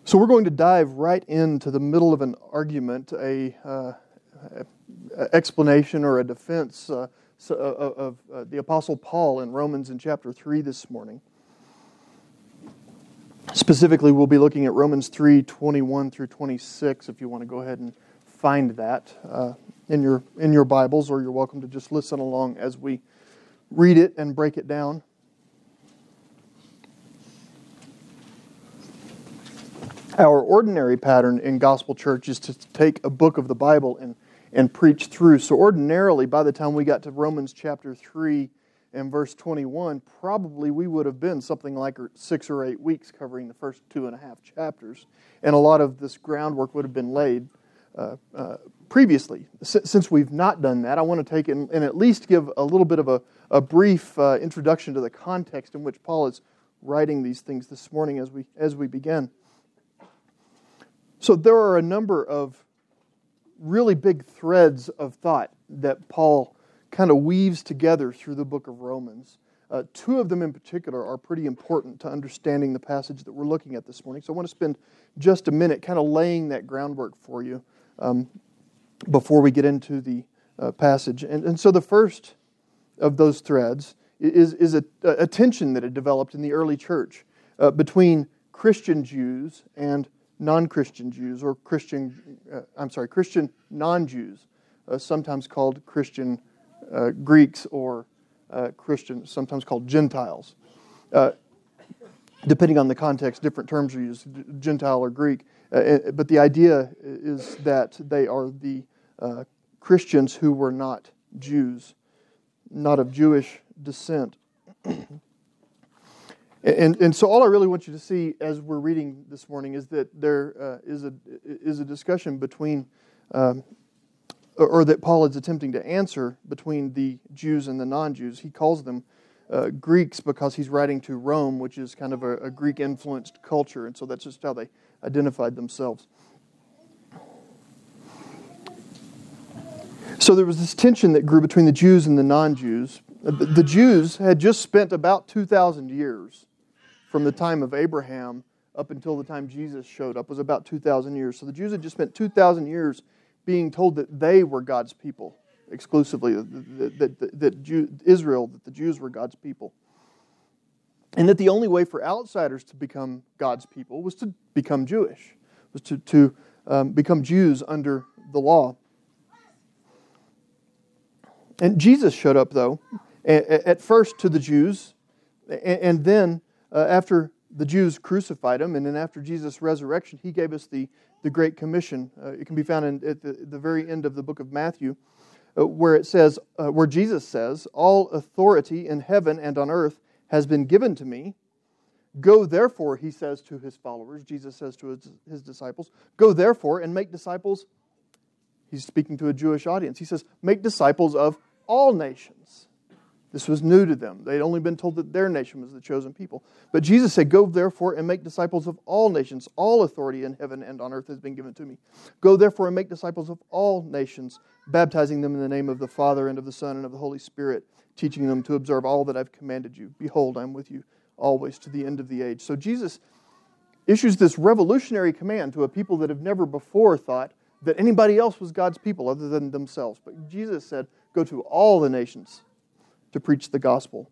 So we're going to dive right into the middle of an argument, a explanation or a defense of the Apostle Paul in Romans in chapter 3 this morning. Specifically, we'll be looking at Romans 3:21 through 26, if you want to go ahead and find that in your Bibles, or you're welcome to just listen along as we read it and break it down. Our ordinary pattern in Gospel Church is to take a book of the Bible and preach through. So ordinarily, by the time we got to Romans chapter 3 and verse 21, probably we would have been something like 6 or 8 weeks covering the first 2.5 chapters. And a lot of this groundwork would have been laid previously. Since we've not done that, I want to take and at least give a little bit of a brief introduction to the context in which Paul is writing these things this morning as we begin. So there are a number of really big threads of thought that Paul kind of weaves together through the book of Romans. 2 of them in particular are pretty important to understanding the passage that we're looking at this morning. So I want to spend just a minute kind of laying that groundwork for you before we get into the passage. And so the first of those threads is a tension that had developed in the early church between Christian Jews and non-Christian Jews, or Christian non-Jews, sometimes called Christian Greeks, or Christian, sometimes called Gentiles. Depending on the context, different terms are used, Gentile or Greek. But the idea is that they are the Christians who were not Jews, not of Jewish descent. And so all I really want you to see as we're reading this morning is that there is a discussion between, or that Paul is attempting to answer between the Jews and the non-Jews. He calls them Greeks because he's writing to Rome, which is kind of a Greek-influenced culture, and so that's just how they identified themselves. So there was this tension that grew between the Jews and the non-Jews. The Jews had just spent about 2,000 years from the time of Abraham up until the time Jesus showed up, was about 2,000 years. So the Jews had just spent 2,000 years being told that they were God's people exclusively, that Israel, that the Jews were God's people. And that the only way for outsiders to become God's people was to become Jewish, was to become Jews under the law. And Jesus showed up, though, at first to the Jews, and then after the Jews crucified him, and then after Jesus' resurrection, he gave us the Great Commission. It can be found at the very end of the book of Matthew, where it says, where Jesus says, "All authority in heaven and on earth has been given to me. Go therefore," he says to his followers, Jesus says to his disciples, "Go therefore and make disciples." He's speaking to a Jewish audience. He says, "Make disciples of all nations." This was new to them. They'd only been told that their nation was the chosen people. But Jesus said, "Go therefore and make disciples of all nations. All authority in heaven and on earth has been given to me. Go therefore and make disciples of all nations, baptizing them in the name of the Father and of the Son and of the Holy Spirit, teaching them to observe all that I've commanded you. Behold, I'm with you always to the end of the age." So Jesus issues this revolutionary command to a people that have never before thought that anybody else was God's people other than themselves. But Jesus said, "Go to all the nations to preach the gospel."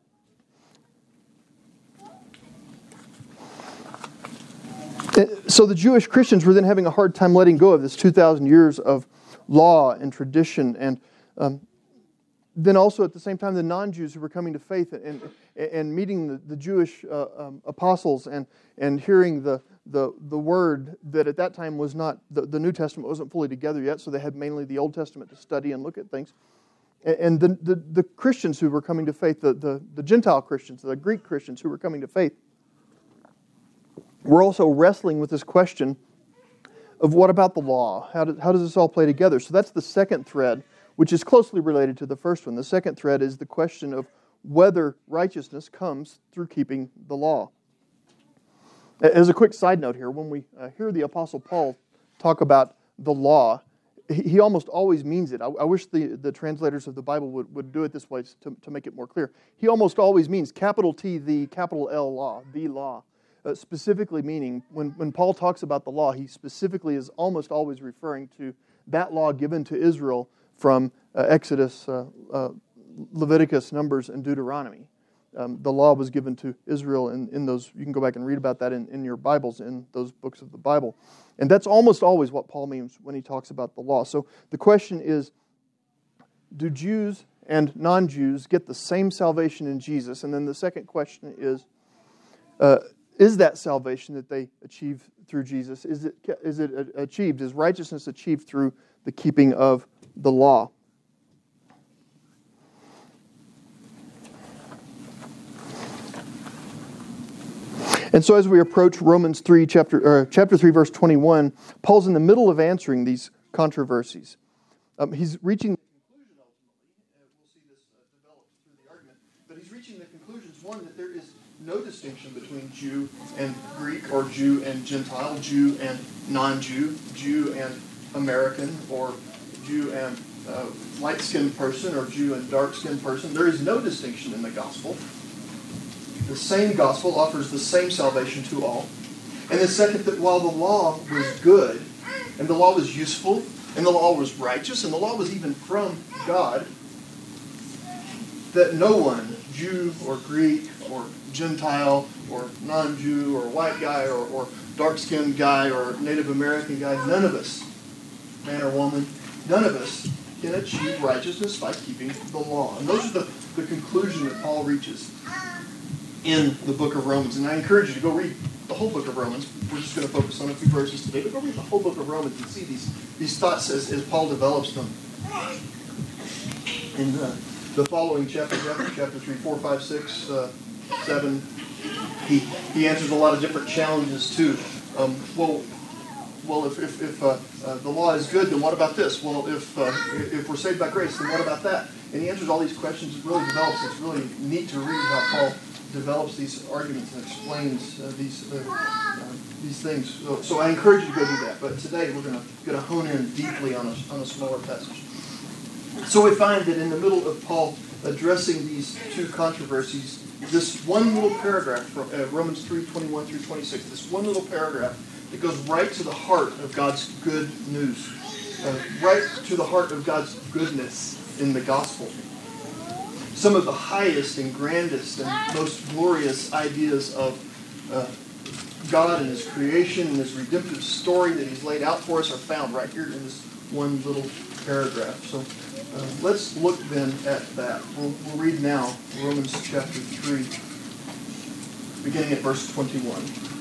So the Jewish Christians were then having a hard time letting go of this 2,000 years of law and tradition, and then also at the same time the non-Jews who were coming to faith and meeting the Jewish apostles and hearing the word that at that time was not, the New Testament wasn't fully together yet, so they had mainly the Old Testament to study and look at things. And the Christians who were coming to faith, the Gentile Christians, the Greek Christians who were coming to faith, were also wrestling with this question of what about the law? How does this all play together? So that's the second thread, which is closely related to the first one. The second thread is the question of whether righteousness comes through keeping the law. As a quick side note here, when we hear the Apostle Paul talk about the law, he almost always means it. I wish the translators of the Bible would do it this way to make it more clear. He almost always means capital T, the capital L law, the law. specifically meaning, when Paul talks about the law, he specifically is almost always referring to that law given to Israel from Exodus, Leviticus, Numbers, and Deuteronomy. The law was given to Israel in those. You can go back and read about that in your Bibles, in those books of the Bible. And that's almost always what Paul means when he talks about the law. So the question is, do Jews and non-Jews get the same salvation in Jesus? And then the second question is that salvation that they achieve through Jesus, is it achieved? Is righteousness achieved through the keeping of the law? And so as we approach Romans 3, chapter 3, verse 21, Paul's in the middle of answering these controversies. He's reaching the conclusion ultimately, we'll see this develop through the argument, but he's reaching the conclusions, one, that there is no distinction between Jew and Greek, or Jew and Gentile, Jew and non-Jew, Jew and American, or Jew and light-skinned person, or Jew and dark-skinned person. There is no distinction in the gospel. The same gospel offers the same salvation to all. And the second, that while the law was good, and the law was useful, and the law was righteous, and the law was even from God, that no one, Jew or Greek or Gentile or non-Jew or white guy or dark-skinned guy or Native American guy, none of us, man or woman, none of us can achieve righteousness by keeping the law. And those are the conclusion that Paul reaches in the book of Romans. And I encourage you to go read the whole book of Romans. We're just going to focus on a few verses today, but go read the whole book of Romans and see these thoughts as Paul develops them. In the following chapter 3, 4, 5, 6, 7, he answers a lot of different challenges too. Well, if the law is good, then what about this? Well, if we're saved by grace, then what about that? And he answers all these questions. It really develops. It's really neat to read how Paul develops these arguments and explains these things. So I encourage you to go do that. But today we're going to hone in deeply on a smaller passage. So we find that in the middle of Paul addressing these two controversies, this one little paragraph from Romans 3, 21 through 26, this one little paragraph that goes right to the heart of God's good news, right to the heart of God's goodness in the gospel. Some of the highest and grandest and most glorious ideas of God and His creation and His redemptive story that He's laid out for us are found right here in this one little paragraph. So let's look then at that. We'll read now Romans chapter 3, beginning at verse 21.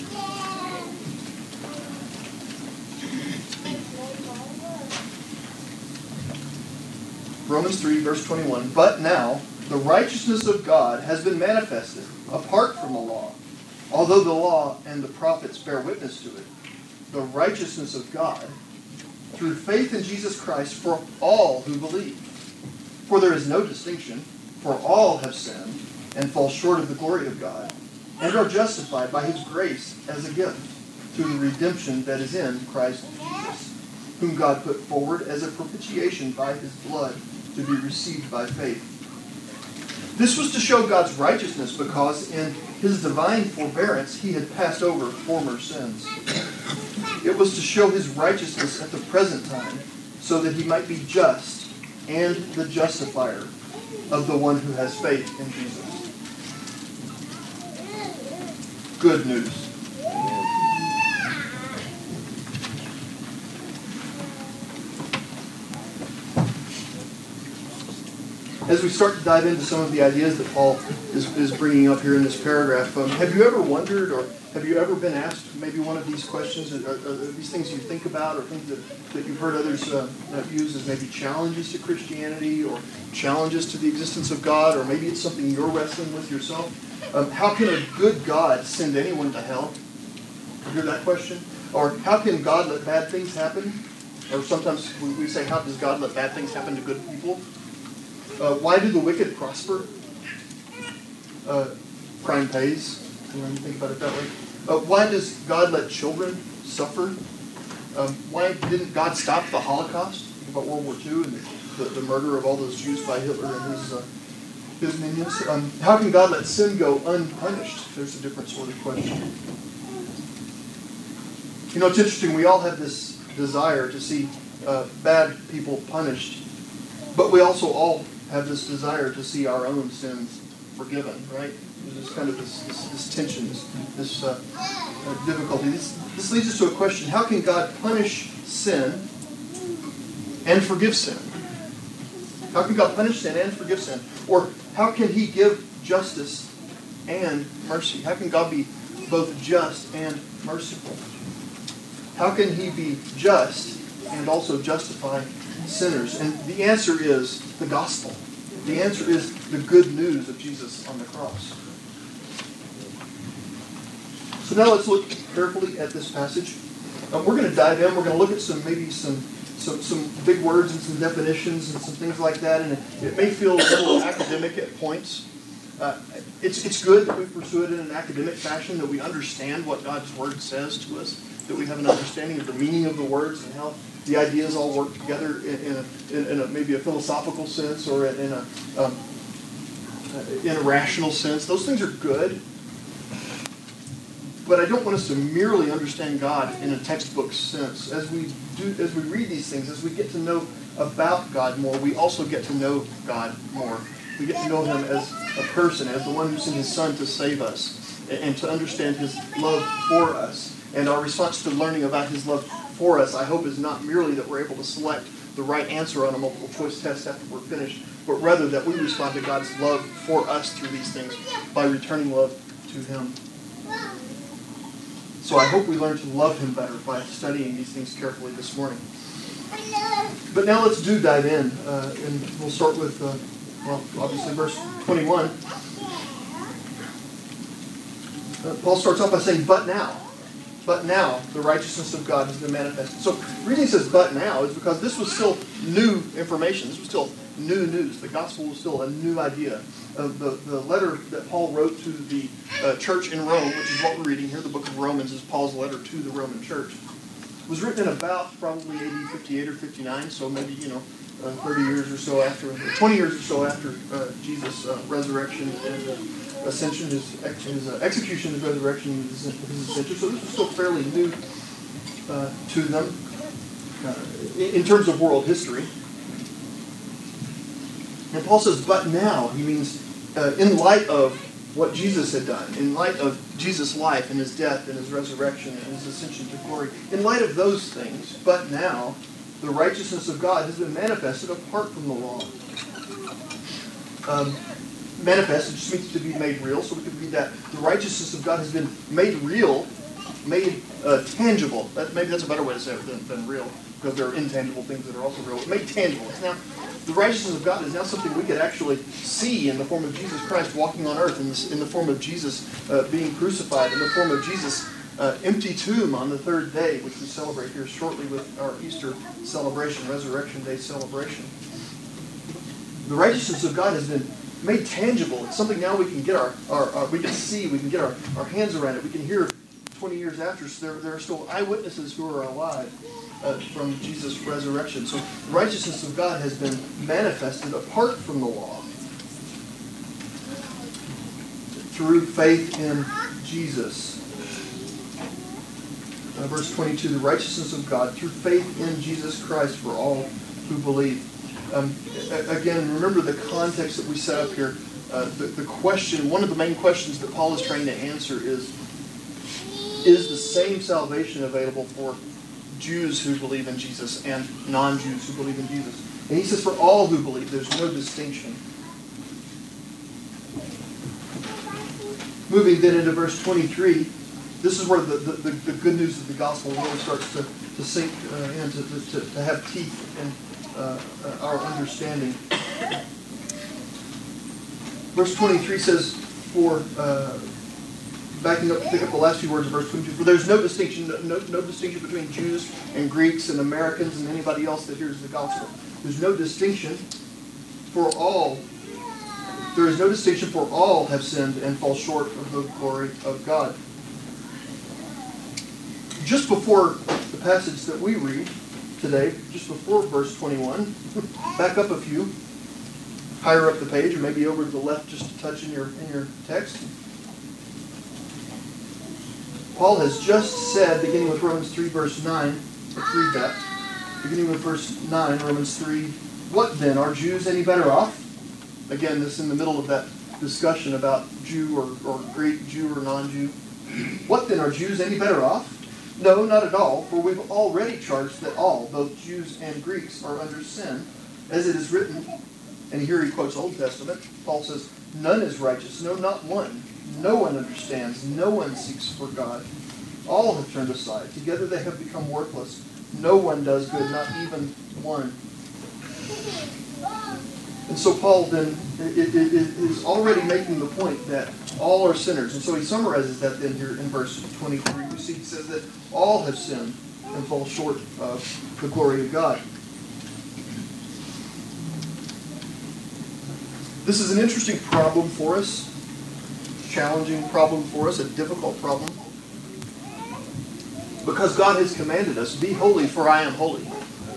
Romans 3, verse 21. But now the righteousness of God has been manifested apart from the law, although the law and the prophets bear witness to it. The righteousness of God through faith in Jesus Christ for all who believe. For there is no distinction, for all have sinned and fall short of the glory of God, and are justified by His grace as a gift through the redemption that is in Christ Jesus, whom God put forward as a propitiation by His blood to be received by faith. This was to show God's righteousness because in His divine forbearance He had passed over former sins. It was to show His righteousness at the present time so that He might be just and the justifier of the one who has faith in Jesus. Good news. As we start to dive into some of the ideas that Paul is bringing up here in this paragraph, have you ever wondered or have you ever been asked maybe one of these questions? Are these things you think about or things that you've heard others use as maybe challenges to Christianity or challenges to the existence of God, or maybe it's something you're wrestling with yourself? How can a good God send anyone to hell? You hear that question? Or how can God let bad things happen? Or sometimes we say, how does God let bad things happen to good people? Why do the wicked prosper? Crime pays. When you think about it that way. Why does God let children suffer? Why didn't God stop the Holocaust? Think about World War II and the murder of all those Jews by Hitler and his minions. How can God let sin go unpunished? There's a different sort of question. You know, it's interesting. We all have this desire to see bad people punished, but we also all have this desire to see our own sins forgiven, right? There's kind of this tension, this difficulty. This leads us to a question: how can God punish sin and forgive sin? How can God punish sin and forgive sin? Or how can He give justice and mercy? How can God be both just and merciful? How can He be just and also justify sinners? And the answer is the gospel. The answer is the good news of Jesus on the cross. So now let's look carefully at this passage. We're going to dive in. We're going to look at some big words and some definitions and some things like that. And it may feel a little academic at points. It's good that we pursue it in an academic fashion, that we understand what God's Word says to us, that we have an understanding of the meaning of the words and how the ideas all work together in maybe a philosophical sense or in a rational sense. Those things are good. But I don't want us to merely understand God in a textbook sense. As we read these things, as we get to know about God more, we also get to know God more. We get to know Him as a person, as the one who sent His Son to save us, and to understand His love for us. And our response to learning about His love for us, I hope, is not merely that we're able to select the right answer on a multiple choice test after we're finished, but rather that we respond to God's love for us through these things by returning love to Him. So I hope we learn to love Him better by studying these things carefully this morning. But now let's dive in, and we'll start with, obviously verse 21. Paul starts off by saying, but now, the righteousness of God has been manifested. So the reason he says but now is because this was still new information. This was still new news. The gospel was still a new idea. The letter that Paul wrote to the church in Rome, which is what we're reading here, the book of Romans is Paul's letter to the Roman church, was written in about probably AD 58 or 59, so maybe, 30 years or so after, 20 years or so after Jesus' resurrection and ascension, his execution, his resurrection, his ascension. So this was still fairly new to them in terms of world history. And Paul says, but now, he means in light of what Jesus had done, in light of Jesus' life and His death and His resurrection and His ascension to glory, in light of those things, but now, the righteousness of God has been manifested apart from the law. Manifested just means to be made real, so we could read that. The righteousness of God has been made real, made tangible. Maybe that's a better way to say it than real, because there are intangible things that are also real. Made tangible. Now, the righteousness of God is now something we could actually see in the form of Jesus Christ walking on earth, in the form of Jesus being crucified, in the form of Jesus' empty tomb on the third day, which we celebrate here shortly with our Easter celebration, Resurrection Day celebration. The righteousness of God has been made tangible. It's something now we can get we can see, we can get our hands around it. We can hear 20 years after, so there are still eyewitnesses who are alive from Jesus' resurrection. So the righteousness of God has been manifested apart from the law through faith in Jesus. Verse 22, the righteousness of God through faith in Jesus Christ for all who believe. Again, remember the context that we set up here. The question, one of the main questions that Paul is trying to answer is the same salvation available for Jews who believe in Jesus and non-Jews who believe in Jesus? And he says for all who believe, there's no distinction. Moving then into verse 23, this is where the good news of the gospel really starts to sink in, to have teeth in our understanding. Verse 23 says, backing up, pick up the last few words of verse 22. For there's no distinction, no distinction between Jews and Greeks and Americans and anybody else that hears the gospel. There's no distinction for all. There is no distinction, for all have sinned and fall short of the glory of God. Just before the passage that we read today, just before verse 21, back up a few, higher up the page, or maybe over to the left just a touch in your text. Paul has just said, beginning with Romans 3, verse 9, let's read that. Beginning with verse 9, Romans 3, what then? Are Jews any better off? Again, this is in the middle of that discussion about Jew or Greek, Jew or non-Jew. What then? Are Jews any better off? No, not at all, for we've already charged that all, both Jews and Greeks, are under sin, as it is written. And here he quotes Old Testament. Paul says, none is righteous, no, not one. No one understands, no one seeks for God. All have turned aside. Together they have become worthless. No one does good, not even one. And so Paul then is already making the point that all are sinners. And so he summarizes that then here in verse 23. We see he says that all have sinned and fall short of the glory of God. This is an interesting problem for us, challenging problem for us, a difficult problem. Because God has commanded us, be holy for I am holy.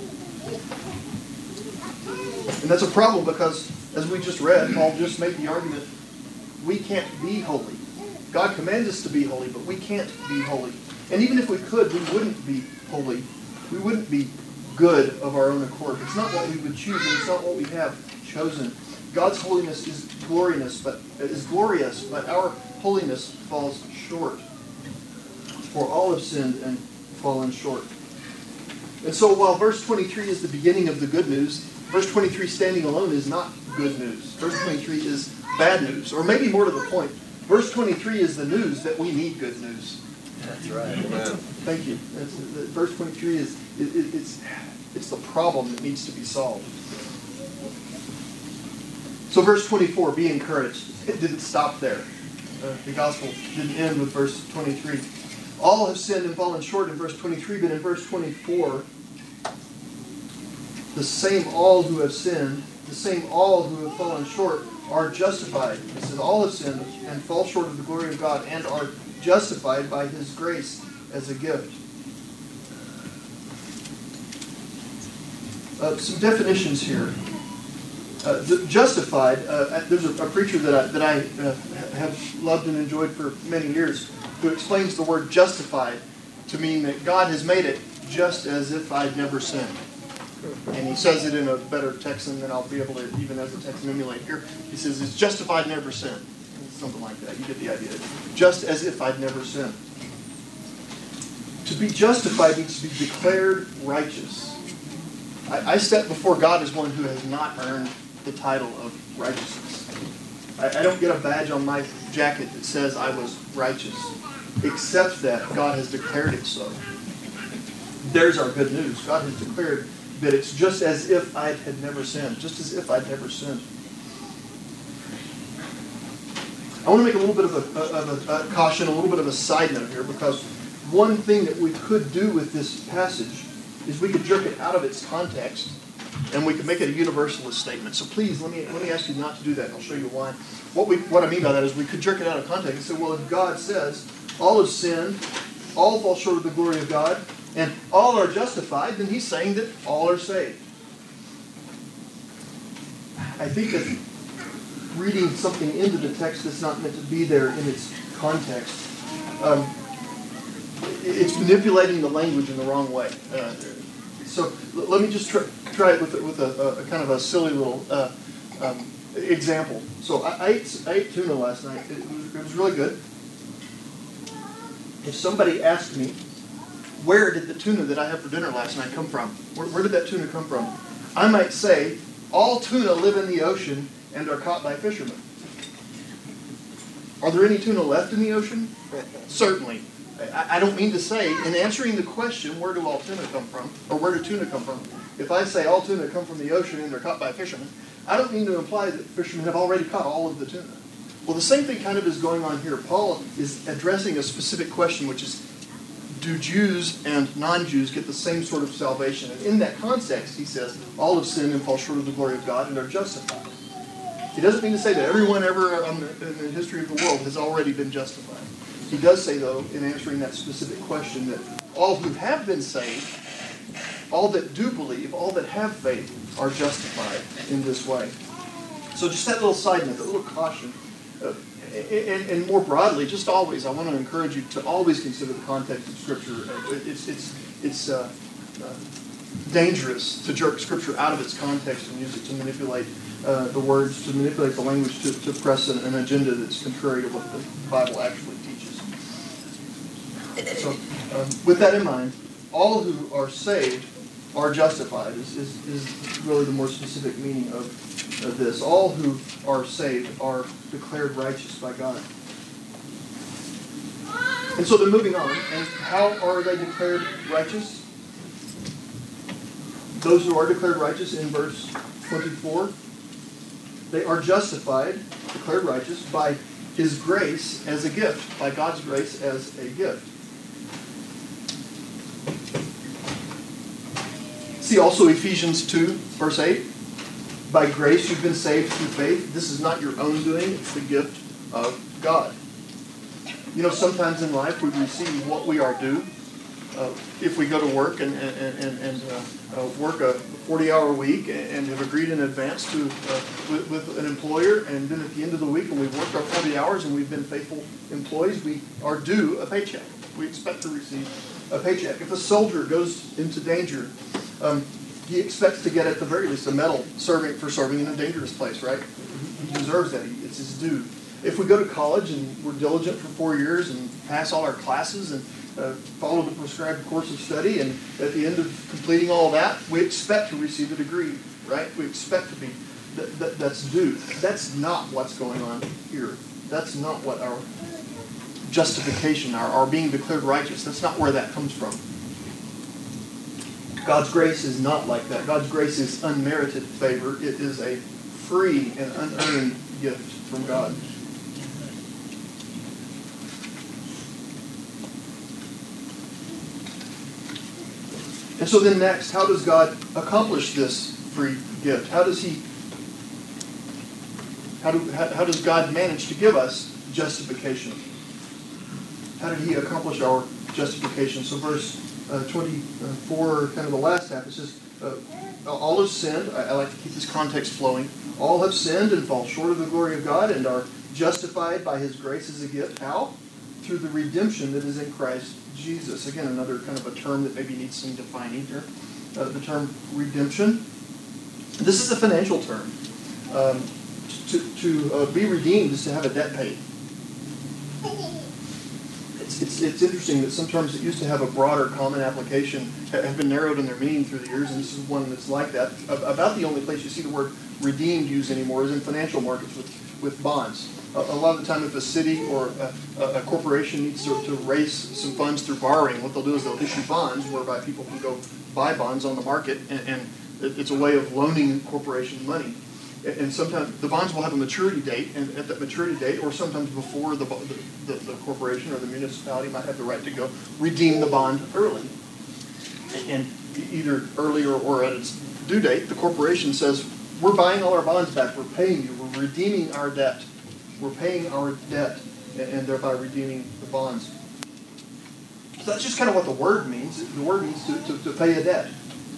And that's a problem because, as we just read, Paul just made the argument, we can't be holy. God commands us to be holy, but we can't be holy. And even if we could, we wouldn't be holy. We wouldn't be good of our own accord. It's not what we would choose, and it's not what we have chosen. God's holiness is glorious, but our holiness falls short. For all have sinned and fallen short. And so while verse 23 is the beginning of the good news, verse 23 standing alone is not good news. Verse 23 is bad news. Or maybe more to the point, verse 23 is the news that we need good news. That's right. Thank you. Verse 23 is it's the problem that needs to be solved. So verse 24, be encouraged. It didn't stop there. The gospel didn't end with verse 23. All have sinned and fallen short in verse 23, but in verse 24, the same all who have sinned, the same all who have fallen short are justified. It says all have sinned and fall short of the glory of God and are justified by His grace as a gift. Some definitions here. Justified, there's a preacher that I have loved and enjoyed for many years who explains the word justified to mean that God has made it just as if I'd never sinned. And he says it in a better Texan than I'll be able to, even as a Texan, emulate here. He says, it's justified, never sinned. Something like that. You get the idea. Just as if I'd never sinned. To be justified means to be declared righteous. I step before God as one who has not earned the title of righteousness. I don't get a badge on my jacket that says I was righteous, except that God has declared it so. There's our good news. God has declared that it's just as if I had never sinned, just as if I'd never sinned. I want to make a little bit of a caution, a little bit of a side note here, because one thing that we could do with this passage is we could jerk it out of its context, and we could make it a universalist statement. So please, let me ask you not to do that, and I'll show you why. What I mean by that is we could jerk it out of context and say, well, if God says, all have sinned, all fall short of the glory of God, and all are justified, then He's saying that all are saved. I think that reading something into the text that's not meant to be there in its context, it's manipulating the language in the wrong way. So let me just try it with a kind of a silly little example. So I ate tuna last night. It was really good. If somebody asked me, where did the tuna that I had for dinner last night come from? Where did that tuna come from? I might say, all tuna live in the ocean and are caught by fishermen. Are there any tuna left in the ocean? Certainly. I don't mean to say, in answering the question, where do all tuna come from, or where do tuna come from, if I say all tuna come from the ocean and they're caught by fishermen, I don't mean to imply that fishermen have already caught all of the tuna. Well, the same thing kind of is going on here. Paul is addressing a specific question, which is, do Jews and non-Jews get the same sort of salvation? And in that context, he says, all have sinned and fall short of the glory of God and are justified. He doesn't mean to say that everyone ever in the history of the world has already been justified. He does say, though, in answering that specific question, that all who have been saved, all that do believe, all that have faith, are justified in this way. So just that little side note, that little caution. And more broadly, just always, I want to encourage you to always consider the context of Scripture. It's dangerous to jerk Scripture out of its context and use it to manipulate the words, to manipulate the language, to press an agenda that's contrary to what the Bible actually teaches. So, with that in mind, all who are saved are justified is really the more specific meaning of this. All who are saved are declared righteous by God. And so they're moving on. And how are they declared righteous? Those who are declared righteous in verse 24, they are justified, declared righteous, by His grace as a gift, by God's grace as a gift. See also Ephesians 2, verse 8. By grace you've been saved through faith. This is not your own doing, it's the gift of God. You know, sometimes in life we receive what we are due. If we go to work and work a 40-hour week and have agreed in advance to with an employer, and then at the end of the week when we've worked our 40 hours and we've been faithful employees, we are due a paycheck. We expect to receive a paycheck. If a soldier goes into danger, he expects to get at the very least a medal for serving in a dangerous place, right? He deserves that. It's his due. If we go to college and we're diligent for 4 years and pass all our classes and follow the prescribed course of study, and at the end of completing all that, we expect to receive a degree, right? We expect to be, that's due. That's not what's going on here. That's not what our justification, our being declared righteous, that's not where that comes from. God's grace is not like that. God's grace is unmerited favor. It is a free and unearned gift from God. And so then next, how does God accomplish this free gift? How does God manage to give us justification? How did He accomplish our justification? So verse 24, kind of the last half, it says, all have sinned. I like to keep this context flowing. All have sinned and fall short of the glory of God and are justified by His grace as a gift. How? Through the redemption that is in Christ Jesus. Again, another kind of a term that maybe needs some defining here. The term redemption. This is a financial term. To be redeemed is to have a debt paid. It's interesting that some terms that used to have a broader common application have been narrowed in their meaning through the years, and this is one that's like that. About the only place you see the word redeemed used anymore is in financial markets with bonds. A lot of the time if a city or a corporation needs to raise some funds through borrowing, what they'll do is they'll issue bonds whereby people can go buy bonds on the market, and it's a way of loaning corporations money. And sometimes the bonds will have a maturity date, and at that maturity date, or sometimes before the corporation or the municipality might have the right to go redeem the bond early. And either early or at its due date, the corporation says, we're buying all our bonds back, we're paying you, we're redeeming our debt. We're paying our debt, and thereby redeeming the bonds. So that's just kind of what the word means. The word means to pay a debt.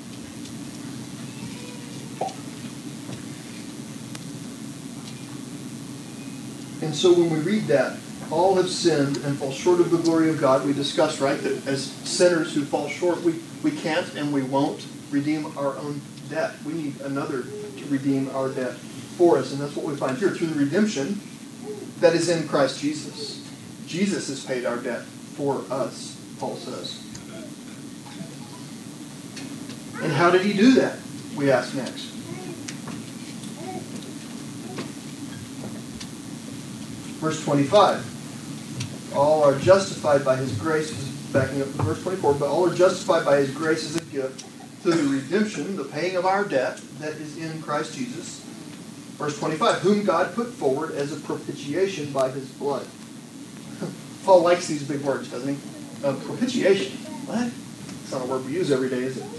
And so when we read that, all have sinned and fall short of the glory of God, we discussed, right, that as sinners who fall short, we can't and we won't redeem our own debt. We need another to redeem our debt for us, and that's what we find here. Through the redemption that is in Christ Jesus. Jesus has paid our debt for us, Paul says. And how did He do that? We ask next. Verse 25. All are justified by His grace, backing up to verse 24, but all are justified by His grace as a gift through the redemption, the paying of our debt that is in Christ Jesus. Verse 25, whom God put forward as a propitiation by His blood. Paul likes these big words, doesn't he? Propitiation. What? It's not a word we use every day, is it?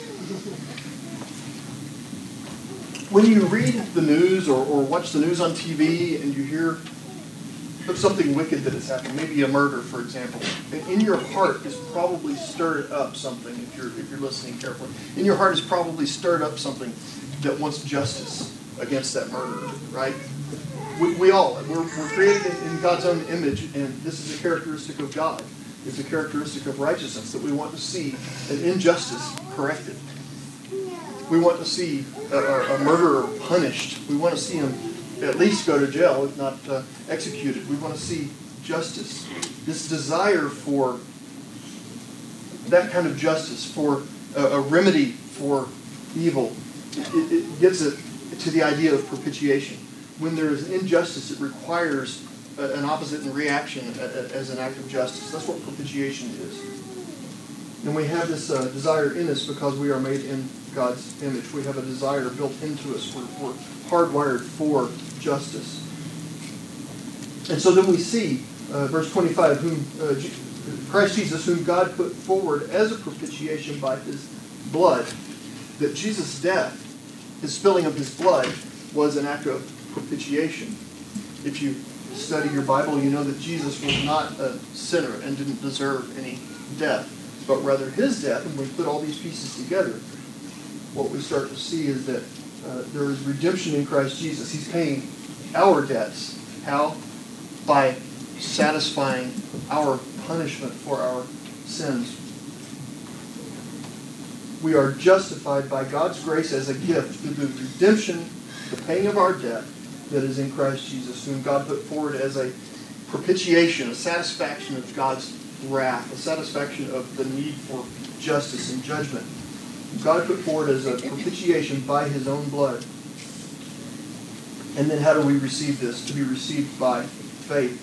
When you read the news or watch the news on TV and you hear of something wicked that has happened, maybe a murder, for example, in your heart is probably stirred up something, if you're listening carefully. In your heart is probably stirred up something that wants justice against that murderer, right? we're created in God's own image, and this is a characteristic of God. It's a characteristic of righteousness that we want to see an injustice corrected. We want to see a murderer punished. We want to see him at least go to jail, if not executed. We want to see justice. This desire for that kind of justice, for a remedy for evil, it gets it to the idea of propitiation. When there is injustice, it requires an opposite and reaction as an act of justice. That's what propitiation is. And we have this desire in us because we are made in God's image. We have a desire built into us. We're hardwired for justice. And so then we see, verse 25, whom Christ Jesus, whom God put forward as a propitiation by his blood, that Jesus' death, his spilling of his blood, was an act of propitiation. If you study your Bible, you know that Jesus was not a sinner and didn't deserve any death, but rather his death, and when we put all these pieces together, what we start to see is that there is redemption in Christ Jesus. He's paying our debts. How? By satisfying our punishment for our sins. We are justified by God's grace as a gift through the redemption, the paying of our debt that is in Christ Jesus, whom God put forward as a propitiation, a satisfaction of God's wrath, a satisfaction of the need for justice and judgment. God put forward as a propitiation by his own blood. And then how do we receive this? To be received by faith.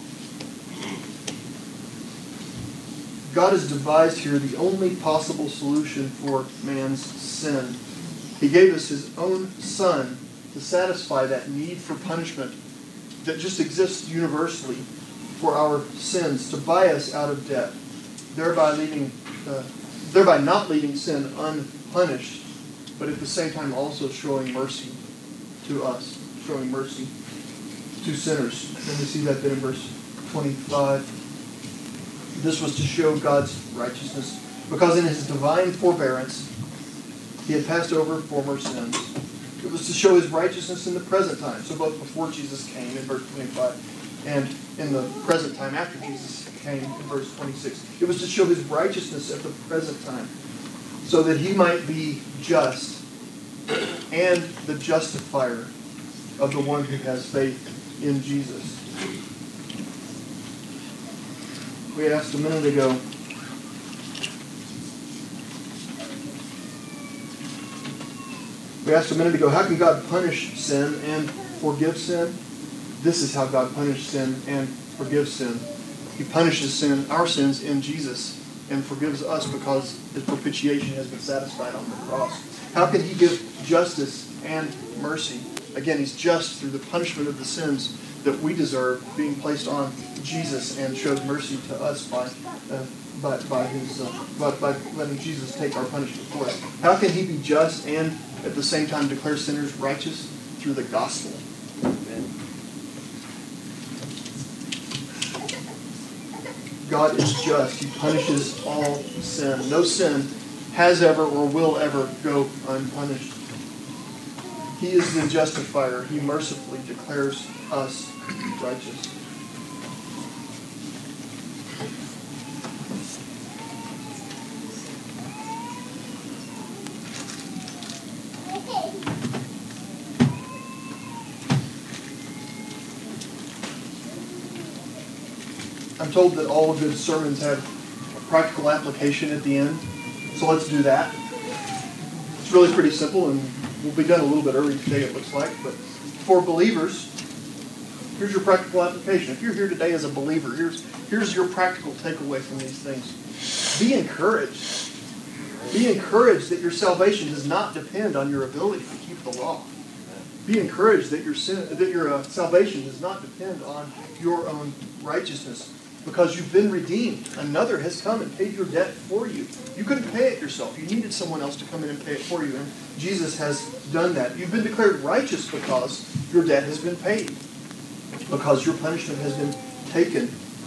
God has devised here the only possible solution for man's sin. He gave us his own Son to satisfy that need for punishment that just exists universally for our sins, to buy us out of debt, thereby not leaving sin unpunished, but at the same time also showing mercy to us, showing mercy to sinners. And we see that then in verse 25. This was to show God's righteousness, because in his divine forbearance he had passed over former sins. It was to show his righteousness in the present time, so both before Jesus came in verse 25 and in the present time after Jesus came in verse 26. It was to show his righteousness at the present time, so that he might be just and the justifier of the one who has faith in Jesus. We asked a minute ago, how can God punish sin and forgive sin? This is how God punished sin and forgives sin. He punishes sin, our sins, in Jesus, and forgives us because his propitiation has been satisfied on the cross. How can he give justice and mercy? Again, he's just through the punishment of the sins that we deserve being placed on Jesus, and shows mercy to us by letting Jesus take our punishment for us. How can he be just and at the same time declare sinners righteous? Through the gospel. Amen. God is just. He punishes all sin. No sin has ever or will ever go unpunished. He is the justifier. He mercifully declares us righteous. I'm told that all good sermons have a practical application at the end, so let's do that. It's really pretty simple, and we'll be done a little bit early today, it looks like, but for believers, here's your practical application. If you're here today as a believer, here's your practical takeaway from these things. Be encouraged. Be encouraged that your salvation does not depend on your ability to keep the law. Be encouraged that your salvation does not depend on your own righteousness, because you've been redeemed. Another has come and paid your debt for you. You couldn't pay it yourself. You needed someone else to come in and pay it for you, and Jesus has done that. You've been declared righteous because your debt has been paid, because your punishment has been taken.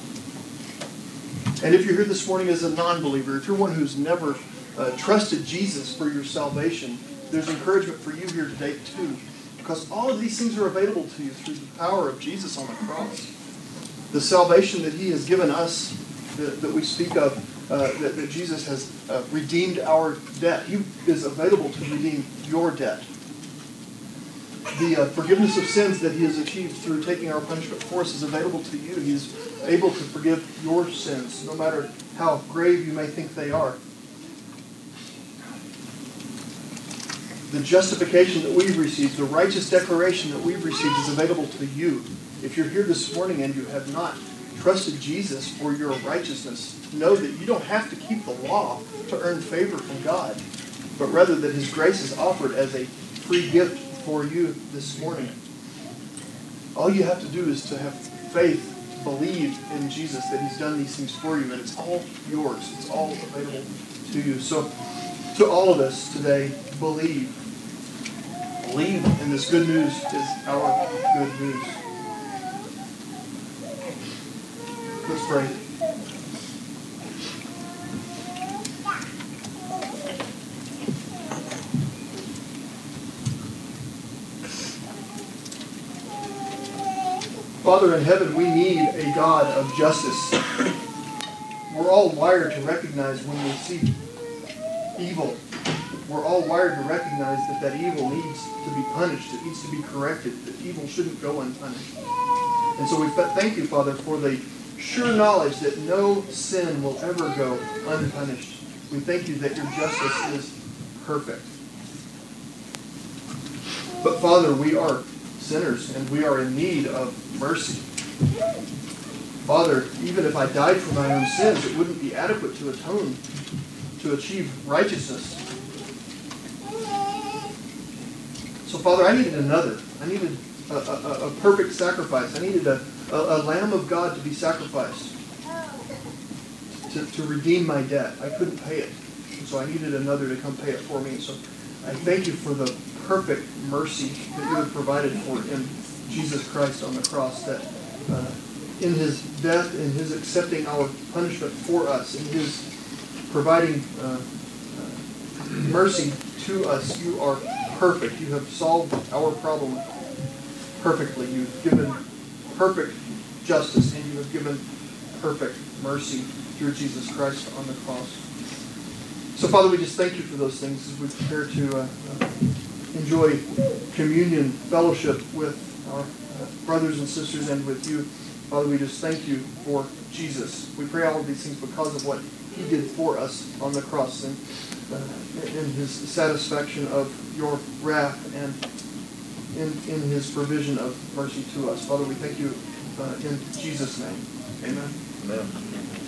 And if you're here this morning as a non-believer, if you're one who's never trusted Jesus for your salvation, there's encouragement for you here today too. Because all of these things are available to you through the power of Jesus on the cross. The salvation that he has given us, that we speak of, that Jesus has redeemed our debt. He is available to redeem your debt. The forgiveness of sins that he has achieved through taking our punishment for us is available to you. He is able to forgive your sins, no matter how grave you may think they are. The justification that we've received, the righteous declaration that we've received is available to you. If you're here this morning and you have not trusted Jesus for your righteousness, know that you don't have to keep the law to earn favor from God, but rather that his grace is offered as a free gift for you this morning. All you have to do is to have faith, to believe in Jesus, that he's done these things for you, and it's all yours. It's all available to you. So, to all of us today, believe. Believe in this good news is our good news. Let's pray. Father in heaven, we need a God of justice. We're all wired to recognize when we see evil. We're all wired to recognize that that evil needs to be punished. It needs to be corrected. That evil shouldn't go unpunished. And so we thank you, Father, for the sure knowledge that no sin will ever go unpunished. We thank you that your justice is perfect. But Father, we are sinners and we are in need of mercy. Father, even if I died for my own sins, it wouldn't be adequate to atone, to achieve righteousness. So Father, I needed another. I needed a perfect sacrifice. I needed a Lamb of God to be sacrificed to redeem my debt. I couldn't pay it. And so I needed another to come pay it for me. So I thank you for the perfect mercy that you have provided for in Jesus Christ on the cross, that in his death, in his accepting our punishment for us, in his providing mercy to us, you are perfect. You have solved our problem perfectly. You've given perfect justice, and you have given perfect mercy through Jesus Christ on the cross. So, Father, we just thank you for those things as we prepare to enjoy communion, fellowship with our brothers and sisters and with you. Father, we just thank you for Jesus. We pray all of these things because of what he did for us on the cross, and in his satisfaction of your wrath, and in his provision of mercy to us. Father, we thank you in Jesus' name. Amen. Amen.